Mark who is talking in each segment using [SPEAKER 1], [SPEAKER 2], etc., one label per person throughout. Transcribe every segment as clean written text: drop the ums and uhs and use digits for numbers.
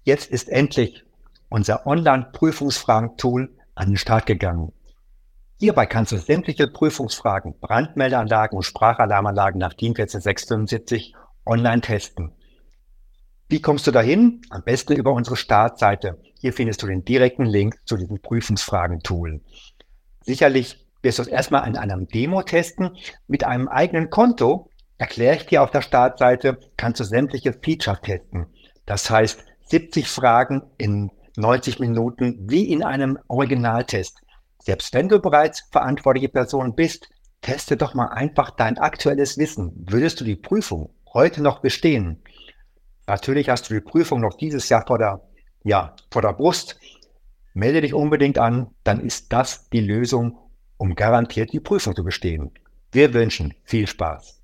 [SPEAKER 1] Jetzt ist endlich unser Online-Prüfungsfragen-Tool an den Start gegangen. Hierbei kannst du sämtliche Prüfungsfragen, Brandmeldeanlagen und Sprachalarmanlagen nach DIN 14675 online testen. Wie kommst du dahin? Am besten über unsere Startseite. Hier findest du den direkten Link zu diesem Prüfungsfragen-Tool. Sicherlich wirst du es erstmal in einem Demo testen. Mit einem eigenen Konto, erkläre ich dir auf der Startseite, kannst du sämtliche Features testen. Das heißt, 70 Fragen in 90 Minuten wie in einem Originaltest. Selbst wenn du bereits verantwortliche Person bist, teste doch mal einfach dein aktuelles Wissen. Würdest du die Prüfung heute noch bestehen? Natürlich hast du die Prüfung noch dieses Jahr vor der Brust. Melde dich unbedingt an, dann ist das die Lösung, um garantiert die Prüfung zu bestehen. Wir wünschen viel Spaß.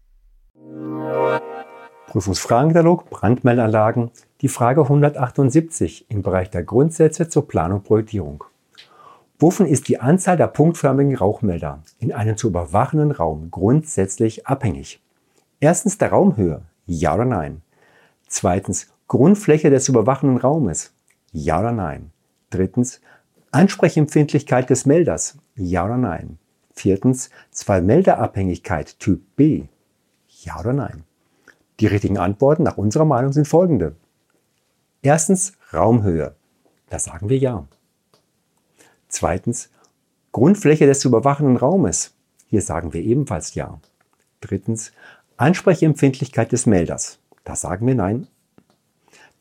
[SPEAKER 2] Prüfungsfragenkatalog, Brandmeldeanlagen, die Frage 178 im Bereich der Grundsätze zur Planung und Projektierung. Wovon ist die Anzahl der punktförmigen Rauchmelder in einem zu überwachenden Raum grundsätzlich abhängig? Erstens der Raumhöhe, ja oder nein? Zweitens Grundfläche des zu überwachenden Raumes, ja oder nein? Drittens Ansprechempfindlichkeit des Melders, ja oder nein? Viertens Zwei-Melder-Abhängigkeit Typ B, ja oder nein? Die richtigen Antworten nach unserer Meinung sind folgende. Erstens Raumhöhe, da sagen wir ja. Zweitens Grundfläche des zu überwachenden Raumes, hier sagen wir ebenfalls ja. Drittens Ansprechempfindlichkeit des Melders, da sagen wir nein.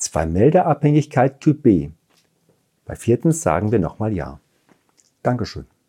[SPEAKER 2] Zwei-Melder-Abhängigkeit Typ B, bei viertens sagen wir nochmal ja. Dankeschön.